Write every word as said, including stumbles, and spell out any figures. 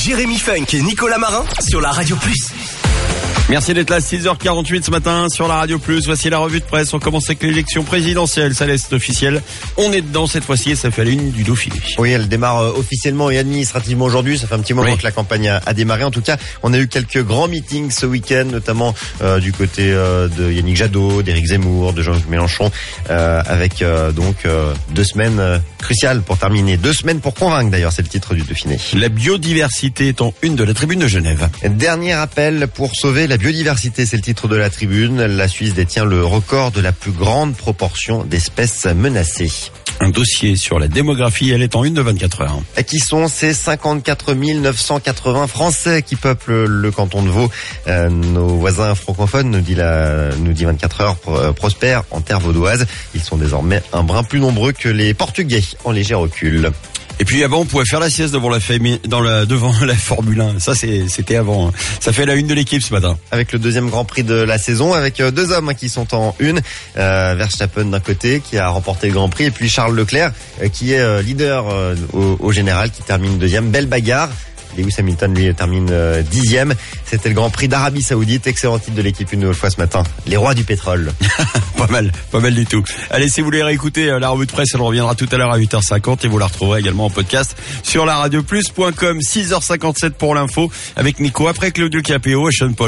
Jérémy Funk et Nicolas Marin sur la Radio Plus. Merci d'être là, six heures quarante-huit ce matin sur la Radio Plus. Voici la revue de presse. On commence avec l'élection présidentielle. Ça laisse officiel. On est dedans cette fois-ci et ça fait la une du Dauphiné. Oui, elle démarre officiellement et administrativement aujourd'hui. Ça fait un petit moment oui. que la campagne a, a démarré. En tout cas, on a eu quelques grands meetings ce week-end, notamment euh, du côté euh, de Yannick Jadot, d'Éric Zemmour, de Jean-Luc Mélenchon, euh, avec euh, donc euh, deux semaines euh, cruciales pour terminer. Deux semaines pour convaincre d'ailleurs, c'est le titre du Dauphiné. La biodiversité est en une de la tribune de Genève. Dernier appel pour sauver la biodiversité, c'est le titre de la tribune. La Suisse détient le record de la plus grande proportion d'espèces menacées. Un dossier sur la démographie, elle est en une de vingt-quatre heures. Et qui sont ces cinquante-quatre mille neuf cent quatre-vingts Français qui peuplent le canton de Vaud. Euh, nos voisins francophones, nous dit, la, nous dit vingt-quatre heures, euh, prospèrent en terre vaudoise. Ils sont désormais un brin plus nombreux que les Portugais, en léger recul. Et puis avant, on pouvait faire la sieste devant la, fémi... dans la... devant la Formule un. Ça, c'est... c'était avant. Ça fait la une de l'équipe ce matin. Avec le deuxième Grand Prix de la saison, avec deux hommes qui sont en une. Euh, Verstappen d'un côté, qui a remporté le Grand Prix, et puis Charles Leclerc, qui est leader au, au général, qui termine deuxième. Belle bagarre. Lewis Hamilton, lui, termine euh, dixième. C'était le Grand Prix d'Arabie Saoudite. Excellent titre de l'équipe une nouvelle fois ce matin. Les rois du pétrole. Pas mal, pas mal du tout. Allez, si vous voulez réécouter euh, la revue de presse, elle reviendra tout à l'heure à huit heures cinquante et vous la retrouverez également en podcast sur la radio plus point com. six heures cinquante-sept pour l'info avec Nico. Après Claudio Capéo et Sean Paul.